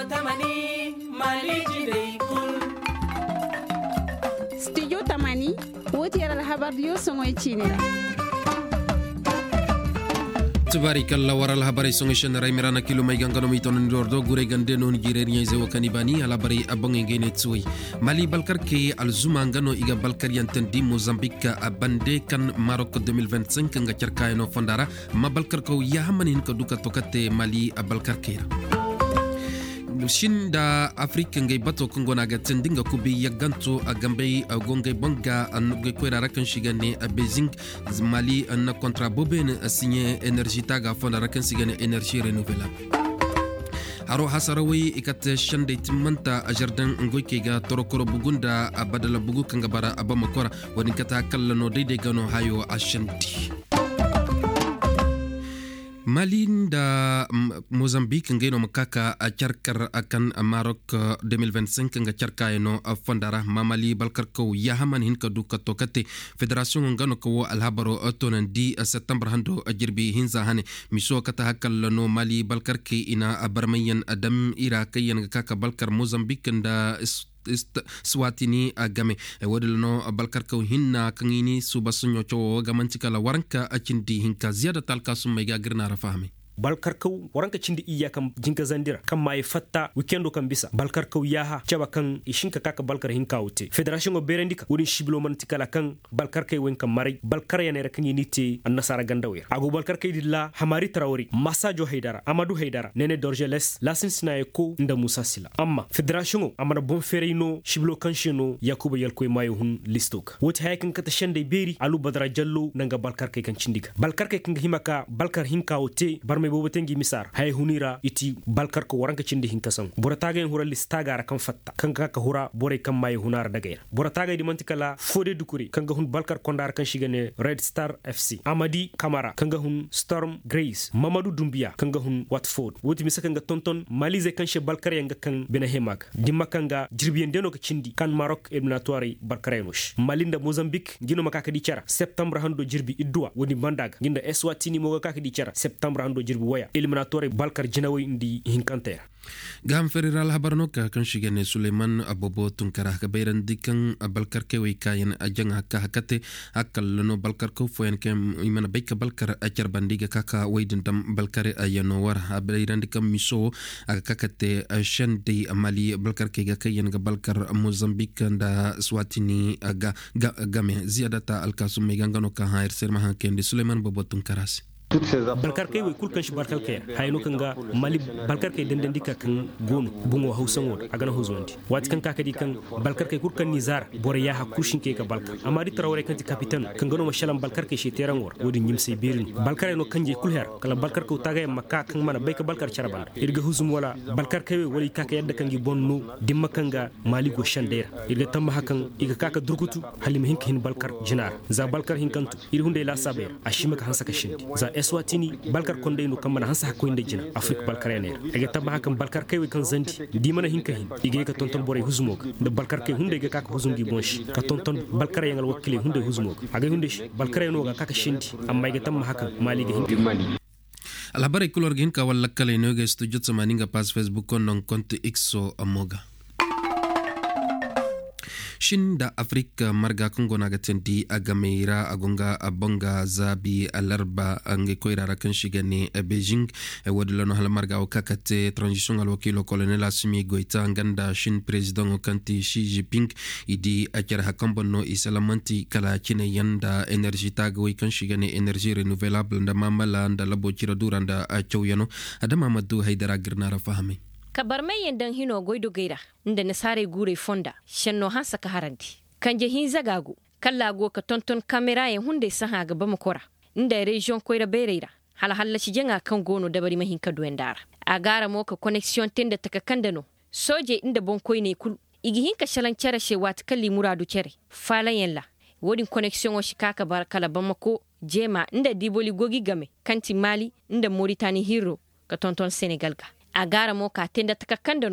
tamani mali jine kul studio tamani woti yara habar yo songo chinera tubarikalla waral habari songo shenara imirana kilo mai gangano mi tonon dordo gure gande non girer nyeze wakani bani ala bari abonge ngene tsui mali balkar ke alzuma ngano iga balkar yantendi Mozambique abande kan Maroc 2025 nga cerkay no fondara ma balkar ko yahamanin ko duka tokate mali balkar ke Shin da Afrika ngai bato kongo na gatin dinga kubi yaganto a gambe a gongai banga an kwera rakan shigane a Beijing Mali na kontra boben a signé énergie taga fona rakan sigane énergie renouvelable haro hasarawi ikat shande timanta a jardin ngoike ga torokoro bugunda a badala bugu kanga bara abamakora wani kata kallano daidai gano hayo a shanti Mali da Mozambique ngeno makaka a charkar akan Maroc 2025 nga charka no fondara mamali balkar ko yahaman hin ka duka tokate federation ngano ko alhabaro otonan di september hando ajirbi hinza hane miso kata hakal no Mali balkar ke ina abarmayan adam ira kayan kaka balkar Mozambique da Swatini agame wadil no balkar ko hinna kangini subasunyo cho gamantikala waranka acindi hinka ziyada talka summa ga girna rafahmi balkar kaw waranka cindi iya kam jinka zandira kam mai fatta weekendo kam bisa balkar kaw yaha caba kan ishinka kaka balkar hinka wote federation go berendika wurin shiblo man tikala kan balkar kay wen kam mari balkar yana rakan yinite annasara gandawe ago balkar kay dilla hamari tarawri masajo haidara amadu haidara nene dorjeles lasin sinaye ko nda musa sila amma federation go amana bon ferino shiblo kan shino yakuba yalkoy mayo hun listok wote haykan kata shende beri alu badra jallo nanga balkar kay kan cindika balkar kay kan himaka balkar hinka wote mai bobatengi misar hay hunira iti balkar ko waranka cindi hinkasan borataga en hura listaga ra kan fatta kan ka hura bore kan mai hunar daga borataga di mantikala fode dukuri kan ga hun balkar kondar kan shigane Red Star FC Amadi Kamara kan ga hun Storm Grace Mamadou Doumbia kan ga hun Watford woti misaka ga tonton Malize kan she balkar yanga kan benahemak dimma kan ga jirbien deno ka cindi kan Maroc eliminatoire balkarenosh Malinda Mozambique gino makaka di cara septembre hando jirbi idwa woni bandaga ginda Eswatini mo ga di cara septembre hando waya eliminatoire balkar jinawi indi hinkante gam feriral habarno ka kan shigane Suleiman Abobo tunkara ka bayran dikan balkar ke way kayan ajang hakka hakate akal no balkar ko foyen kem imana bayka balkar ajar bandiga kaka waydin dam balkare ayano war bayran dikam miso akakate shandi Mali balkar ke ga kayan ga balkar Mozambique da Swatini aga game ziyadata alkasum megangano ka hair serma hakendi Suleiman Abobo tunkarasi balkar kay way kulkan shi balkar kay hayno kanga Mali balkar kay dendendika kan gonu bungo hausan wod agana hozondi wat kan kakadi kan balkar kay kurkan nizar bore ya hakushin kay ka balkar amadi tarawre kan ti kapitan kan gano mashalan balkar kay shi teran wor wodi nyimse birin balkar no kanje kulher kala balkar ko tagay makka kan mana bay ka balkar charaban irga huzum wala balkar kay wali kaka yadda kan gi bonno dimma kanga Mali go shandera irga tamma hakan iga kaka durgutu halim hin balkar jinar za balkar hin kantu irhunde la saber ashima ka hansa ka shindi za Eswatini balkar konde no kamana hansa hakko inde jina Afrique balkar ene ege tabba hakan balkar kay we kan zanti di mana hinka hin ige ka tonton bore huzumog de balkar kay hunde ge kaka huzungi bonshi ka tonton balkar yangal wakile hunde huzumog aga hunde balkar eno ga kaka shindi amma ige tamma hakan Mali ge hindi Mali alhabari kulor gen ka walla kale no ge studio tsamaninga pas Facebook kon non compte xo amoga shin da Afrika marga kongo na gatendi agameira agonga abonga zabi alarba ange koirara kan shigane Beijing wadlo no hal marga o kakate transition al wakilo colonel Assimi Goita nganda shin president o kanti Xi Jinping idi akira hakambo no isalamanti kala kine yanda energy tagwe kan shigane energy renouvelable nda mamala nda labo kira duranda achoyano adama Mamadou Haidara girnara fahami kabar mai yandan hino goido gaira inda nasare gure fonda shanno hansa ka harandi kanje hin zagago kallago ka tonton kamera yin hunde saha gaba makora inda region koira bereira hal shi jenga kan gono da bari mahin kadu endara agara mo ka connection tenda taka kandano soje inda bon koine kul igi hin ka shalan cara she wat kalli muradu cere falan yalla wodin connection o shikaka bar kala bamako jema inda diboli gogi game kanti Mali inda Mauritania hero ka tonton Senegal ga agara mo ka tenda taka kandano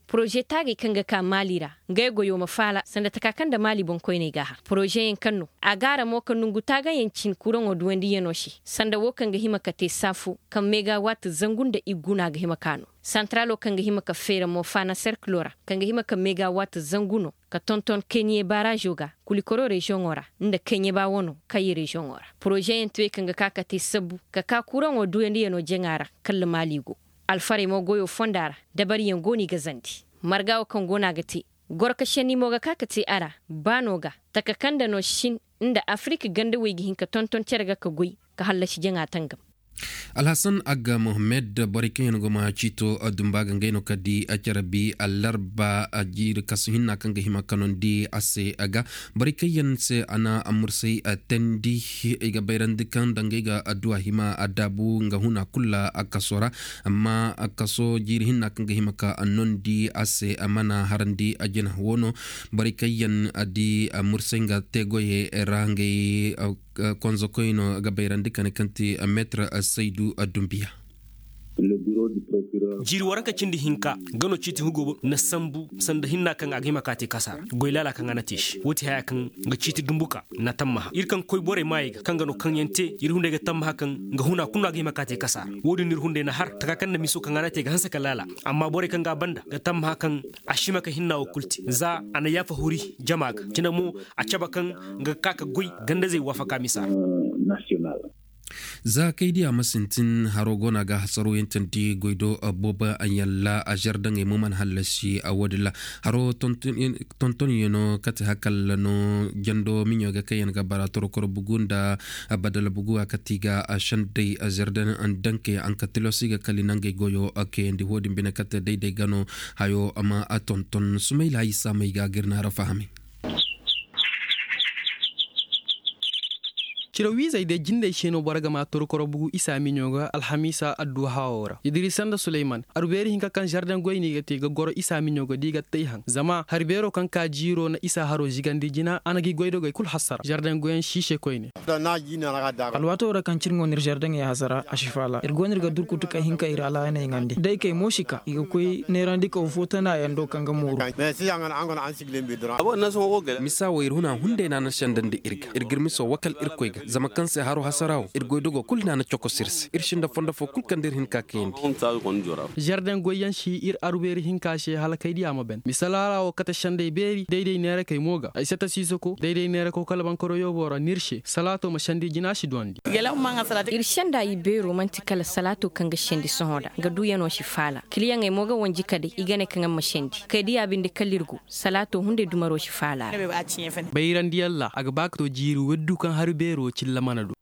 projet tagi kanga ka malira ngai goyo mafala sanda takakan da mali bon koy ne gaha projet yen kanno agara mo kan nungu taga yancin kuran odwendi yenoshi sanda wo kanga hima kate safu kan megawatt zangunda iguna ga hima kano centralo kanga hima ka fera mo fana circulora kanga hima ka megawatt zanguno ka tonton kenye barajoga kulikoro region ora nda kenye ba wono kayi region ora projet yen twe kanga kakate sabu ka kuran odwendi yeno jengara kall maligo alfare mo goyo fondara dabari yan goni gazanti margawo kan gona gati gorka sheni mo ga kakati ara banoga takakanda no shin inda afrika ganda wegi hinka tonton cerga ka gui ka hallashi jenga tangam Alhassan Aga Mohamed Boriken Goma Chito Dumbaga Ngeno Kadi Acharabi Alarba Ajir Kasuhina Kanga Hima Kanondi Ase Aga Borikayan se ana Amursei Atendi Ega Bayrandikan Dangega Adua Hima Adabu Ngahuna Kula Akasora Ama Akaso Jirhina Kanga Himaka Anondi Ase Amana Harandi Ajena Wono Borikayan Adi Amursenga Tegoye Range Konzokoino Gabayrandikane Kanti Metre Seydou Doumbia. Jiri waranka cindi hinka gano citi hugo na sambu sanda hinna kan agima kati kasar goilala kan anatish wuti haya kan ga citi dumbuka na tamma irkan koy bore mai kan gano kan yente irhunde ga tamma kan ga huna kunna agima kati kasar wodi nirhunde na har taka kan na miso kan anate ga hansa kalala amma bore kan ga banda ga tamma kan ashima ka hinna okulti za ana yafa huri jama'a cina mu a caba kan ga kaka goi ganda zai wafaka misa national za kaidi a masintin harogona ga hasaro yantanti goido boba anyalla a jardin imuman halashi a wadila haro tonton yeno kati hakal no jando minyo ga kayan ga baratoro kor bugunda badala bugu akatiga a shandai a jardin an danke an katilosi ga kalinange goyo ake ndi hodin bina kata daidai gano hayo ama a tonton sumaila isa mai ga girna rafahami Ciro wiza ide jinde sheno baraga ma torokoro bugu isa minyoga alhamisa addu haora Idrisanda Suleiman arberi hinka kan jardin goyni gati ga goro isa minyoga diga tayhan zama harbero kan ka jiro na isa haro jigandi jina anagi goydo goy kul hasara jardin goyen shishe koyne alwato ra kan cirngo nir jardin ya hasara ashifala irgonir ga durkutu ka hinka irala na ngandi dai kay moshika iga koy nerandi ko fotana yando kan ga muru misa wayruna hunde na shandande irgirmiso wakal irkoyga zama kanse haro hasaraw irgoydogo kulna na choko sirse irshinda fonda fo kulkandir hinka kendi jardin goyen shi ir arberi hinka she halakaydi ama ben misalara o kata shande beri deidei nere kay moga aisata sisoko deidei nere ko kalaban koro yobora nirshe salato ma shandi jinashi dondi irshanda ibe romantical salato kanga shendi sohoda ga duyano shi fala kiliyan ay moga wanji kade igane kanga ma shendi kaydi abinde kalirgu salato hunde dumaro shi fala bayrandi yalla aga bakto jiru weddu kan harbero Chillamanado.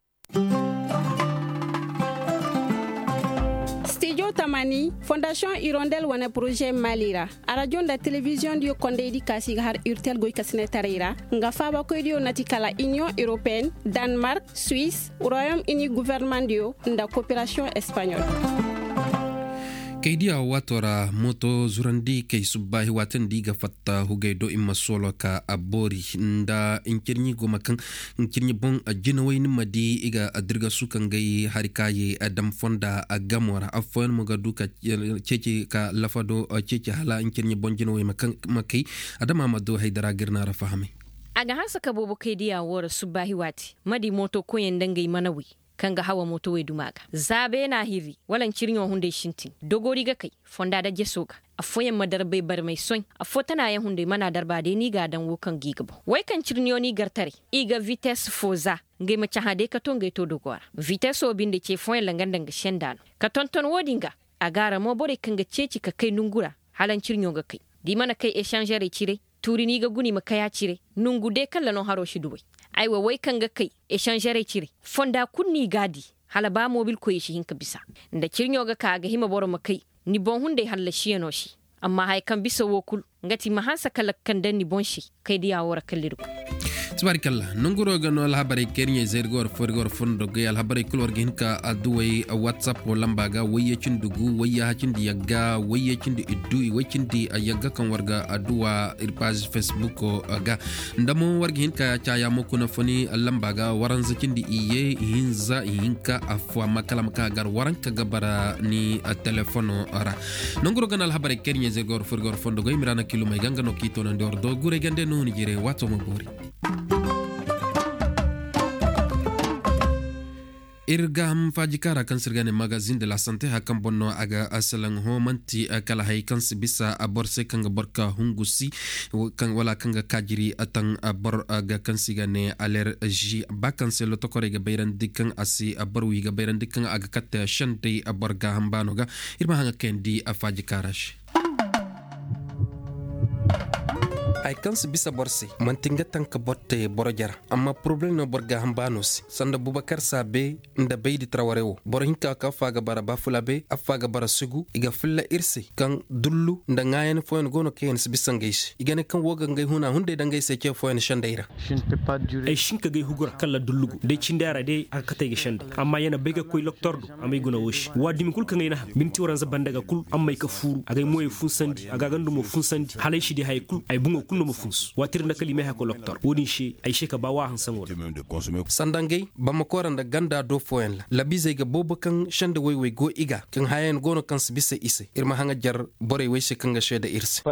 Studio Tamani, Fondation Hirondelle wana projet Malira. A radio da télévision dio konde di kasi har urtel goy kasine tarira. Nga faba ko dio natikala Union Européenne, Danemark, Suisse, Royaume-Uni gouvernement dio nda coopération espagnole. Kaidia watora moto zurandi kay subahi watan diga fatta hugaido imma solo ka abori nda inkirni goma kan inkirni bon ajinawai madi iga adirga sukan gai harikaye adam fonda agamora afon muga duka cece ka lafado cece hala inkirni bon jinawai makai adama mado haidara girna rafahame aga hasa ka bobo kaidia wora subahi wati madi moto koyen dangai manawi kanga hawa moto we dumaga zabe na hiri walan cirnyo hunde shintin dogori ga kai fonda da jesoga afoyen madar bai bar mai son afotana ya hunde mana darba de ni ga dan wokan gigabo wai kan cirnyo ni gartare iga vitesse foza ngai ma chahade ka tonga to dogora vitesse obinde ce foyen langandan ga shendano ka tonton wodinga agara mo bore kanga ceci ka kai nungura halan cirnyo ga kai di mana kai échangere cire turi ni ga guni makaya cire nungu de kala no haro shi dubai aiwa wai kanga kai échangere cire fonda kunni gadi hala ba mobil ko shi hinka bisa nda cirnyo ga ka ga hima boro makai ni bon hunde halla shi no shi amma hay kan bisa wokul ngati mahansa kala kan dan ni bon shi kai diya wora kalliru Tabarakallah nunguro gano alhabari kenya zergor forgor fondo ge alhabari kulor ginka aduway WhatsApp o lambaga waye cindugu waye hacindi yagga waye cindi iddu wacindi ayagga kan warga aduwa irpage Facebook o ga ndamo warga hinka chaya mokuna foni lambaga waranza cindi iye hinza hinka afwa makala maka gar waranka gabara ni telefono ara nunguro gano alhabari kenya zergor forgor fondo ge mirana kilo may ganga no kito na ndor do gure gande no ni jire wato maburi irgam fajikara kan sirgane magazine de la santé hakam bonno aga asalang ho manti kala hay kan bisa aborse kan borka hungusi kan wala kan kajiri atang abor aga kan sigane allergie bakan se lo tokore ga bayran dikan asi aborwi ga bayran dikan aga katta shante aborga hambano ga irma hanga kendi afajikarash ay kansu bisa borse man tinga tanka botte borojara amma problem no borga hambanos sanda Boubacar Sabe nda beydi trawarewo borohinka ka faga bara bafulabe afaga bara sugu iga fulla irse kan dullu nda ngayen foyen gono ken bisa ngeish igane kan woga ngay huna hunde da ngay seke foyen shandeira ay shinka gay hugura kala dullugo de cindara de akata ge shande amma yana bega koy loktordo amay guna wosh wadi kul kan ngayna minti waran za bandaga kul amma ka furu agay moye funsandi aga gandumo funsandi halay shi di hay kul ay bungo kulno mo funs watir na kalime ha ko loktor wodin shi ay sheka ba wa han sango sandangay bamako randa ganda do foyen la labize ga bobo kan shande way go iga kan hayen gono kan sibise ise irma hanga jar bore way she kan ga shede irse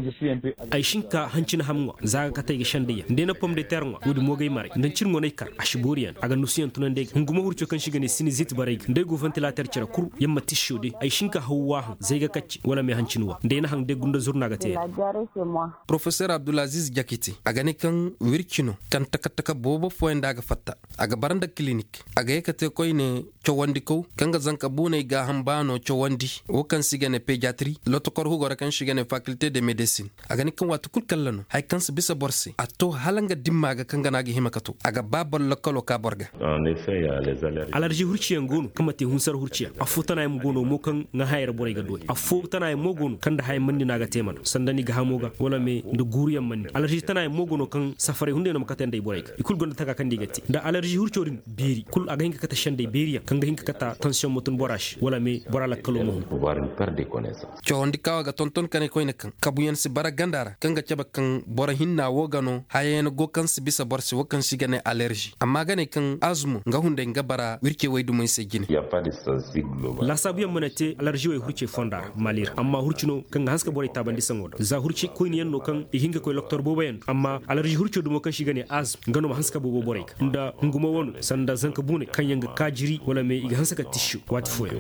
ay shinka hancin hamwa zaga katay ga shande ya ndena pom de terre wodi mo gay mare ndan cin ngonay kar ashborian aga nusiyan tunan de nguma hurcho kan shigane sinizit bare ndey go ventilateur cira kur yamma tishode ay shinka hawa zai ga kacci wala me hancin wa ndena hang de gunda zurna ga te professeur Abdulaziz Jakiti agane kan wirkino kan takataka bobo foyen daga fatta aga baranda clinic aga yakate koyne chowandi ko kanga zanka bune ga hambano chowandi o kan sigane pediatrie lotokor hugora kan sigane faculté de médecine aga ni kan watu kul kallano hay kan bisa borse atto halanga dimmaga kanga nagi himakato aga babal lokolo ka borga en effet il y a les allergies hurciya ngono kamati hunsar hurciya afutana im gono mo kan nga hayar bore ga doy afutana im mo gono kanda hay mandi naga teman sandani ga hamoga wala me ndo guriyam man allergie tana mo gono kan safare hunde no makata ndey bore ga ikul gonda taka kan digati da allergie hurciorin beri kul aga hinka kata shande beriya kanga hinka kata tension motun borash wala me borala kalo mo pouvoir une perte de connaissance chondi kawaga tonton kane koyne kan kabuyen si bara gandara kanga chaba kan bora hinna wogano hayen go kan si bisa borsi wokan sigane allergie amma gane kan azmu nga hunde ngabara wirke waydu moy segine il y a pas de statistique globale la sabu yamanate allergie way hurce fondar malir amma hurcuno kanga haska bore tabandi sangoda za hurce koyni yanno kan hinga koy docteur bobayen amma allergie hurce dumo kan shigane az ngano ma haska bobo bore nda nguma wonu sanda zanka bune kan yanga kajiri wala me iga haska tissue wat foye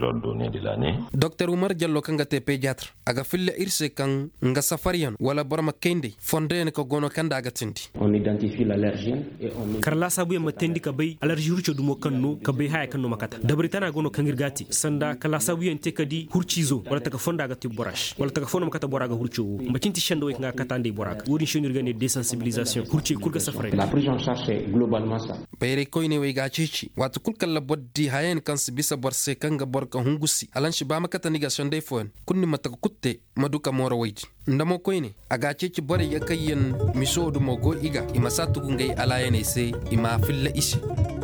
Dr Umar Jallo kanga te pediatre aga fille irse kan nga safarian wala borma kende fonde ko gono kanda aga tindi on identifie l'allergène et on karla sabu yamma tendi ka bay allergie hurce dumo kanno ka bay haya kanno makata dabritana gono kangirgati sanda kala sabu yente kadi hurcizo wala taka fonda aga tiborash wala taka fonda makata boraga hurcio mbacinti shando we nga kata ndey boraga wodi shonirgane désensibilisation hurci kulga safare la prise en charge c'est globalement ça bayre koyne we ga cici watu kulkalla boddi hayen kan bisa borse kanga borka hungusi alanshi ba makata niga shande foen kunni mataka kutte maduka moro waydi ndamo koyne aga cici bore yakayyen misodu mo go iga ima satugu ngay alayene se ima filla ishi